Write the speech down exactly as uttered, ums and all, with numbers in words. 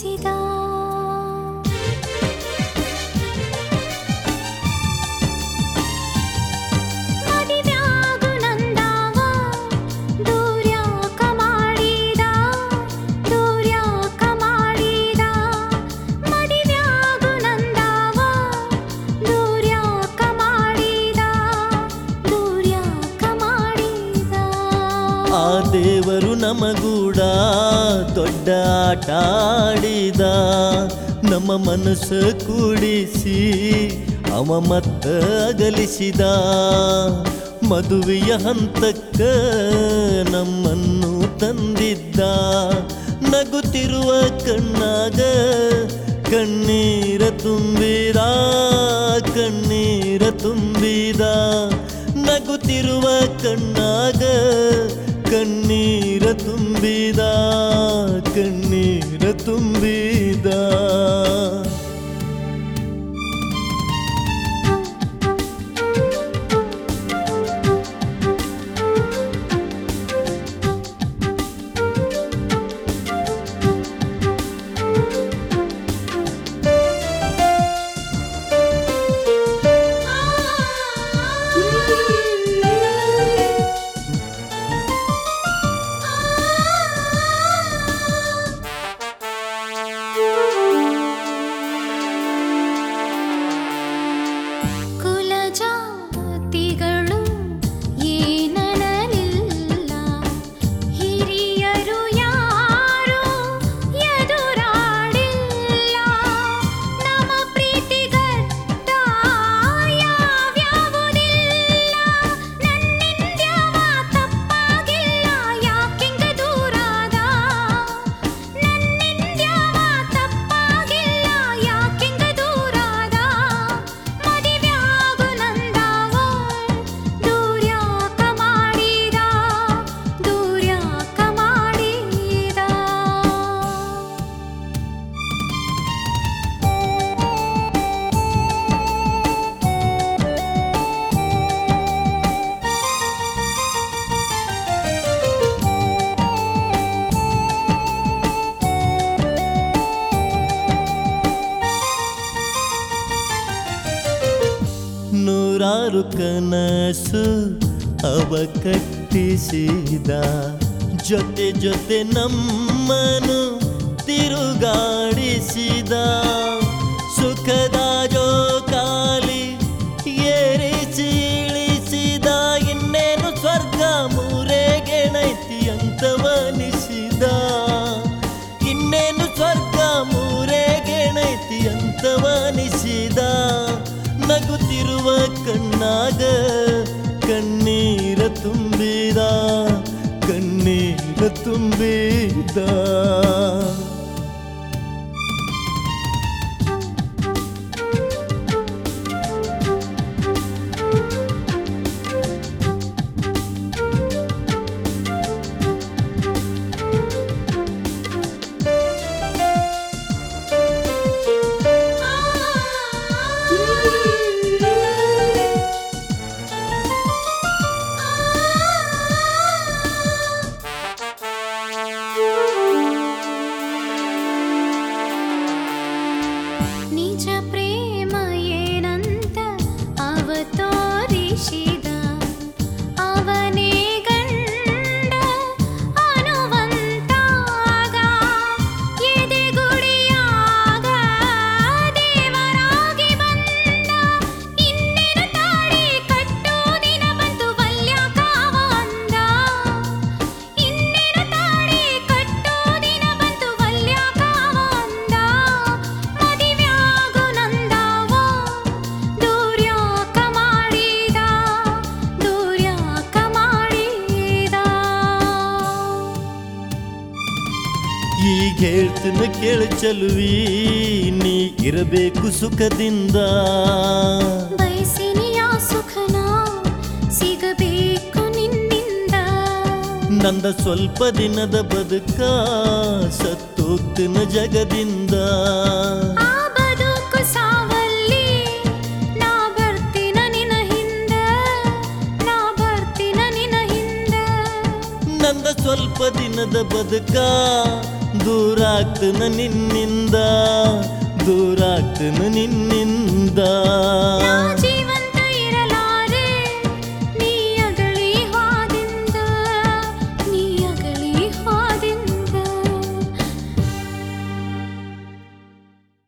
ತಿಳಿಸಿದ. ಆ ದೇವರು ನಮಗೂಡ ದೊಡ್ಡ ಆಟ ಆಡಿದ, ನಮ್ಮ ಮನಸ್ಸು ಕೂಡಿಸಿ ಅವ ಮತ್ತ ಅಗಲಿಸಿದ. ಮದುವೆಯ ಹಂತಕ್ಕ ನಮ್ಮನ್ನು ತಂದಿದ್ದ, ನಗುತ್ತಿರುವ ಕಣ್ಣಾಗ ಕಣ್ಣೀರ ತುಂಬಿದ, ಕಣ್ಣೀರ ತುಂಬಿದ. ನಗುತ್ತಿರುವ ಕಣ್ಣಾಗ ಕಣ್ಣೀರ ತುಂಬಿದ, ಕಣ್ಣೀರ ತುಂಬಿದ. ನೂರಾರು ಕನಸು ಅವ ಕಟ್ಟಿಸಿದ, ಜೊತೆ ಜೊತೆ ನಮ್ಮನು ತಿರುಗಾಡಿಸಿದ. ಸುಖದ ಜೋಕಾಲಿ ಏರಿಸಿ ಇಳಿಸಿದ, ಇನ್ನೇನು ಸ್ವರ್ಗ ಮೂರೆಗೆಣೈತಿ ಅಂತವನಿಸಿದ. ಇನ್ನೇನು ಸ್ವರ್ಗ ಮೂರೆಗೆಣೈತಿ ಅಂತವನಿಸಿದ. ನಗುತ್ತಿರುವ ಕಣ್ಣಾಗ ಕಣ್ಣೀರ ತುಂಬಿದ, ಕಣ್ಣೀರ ತುಂಬಿದ. ನಿಜ ಪ್ರೇಮ ಏನಂತ ಅವ ತೋರಿಸಿದ, ಅವನೇ ಗಂಡ ಅನ್ನುವಂತಾಗ ಎದೆಗುಡಿಯಾಗ ದೇವರಾಗಿ ಬಂದ. ಇನ್ನೇನು ತಾಳಿ ಕಟ್ಟೋ ದಿನ ಬಂತು ವಲ್ಯಾಕಾವ ಅಂದ. ಇನ್ನೇನು ತಾಳಿ ಕಟ್ಟೋ ದಿನ ಬಂತು ವಲ್ಯಾಕಾವ ಅಂದ. ಈಗ ಹೇಳ್ತನ ಕೇಳ ಚಲುವಿ, ನೀ ಇರಬೇಕು ಸುಖದಿಂದ. ಬಯಸಿನಿಯ ಸುಖನ ಸಿಗಬೇಕು ನಿನ್ನಿಂದ. ನಂದ ಸ್ವಲ್ಪ ದಿನದ ಬದುಕ ಸತ್ತೋಗ್ತಿನ ಜಗದಿಂದ. ಆ ಬದುಕು ಸಾವಲ್ಲಿ ನಾ ಬರ್ತಿನ ನಿನ ಹಿಂದ, ನಾ ಬರ್ತಿನ ನಿನ ಹಿಂದ. ನಂದ ಸ್ವಲ್ಪ ದಿನದ ಬದುಕ ದೂರಾಗ್ತನ ನಿನ್ನಿಂದ ದೂರಾಗ್ತನ ನಿನ್ನಿಂದ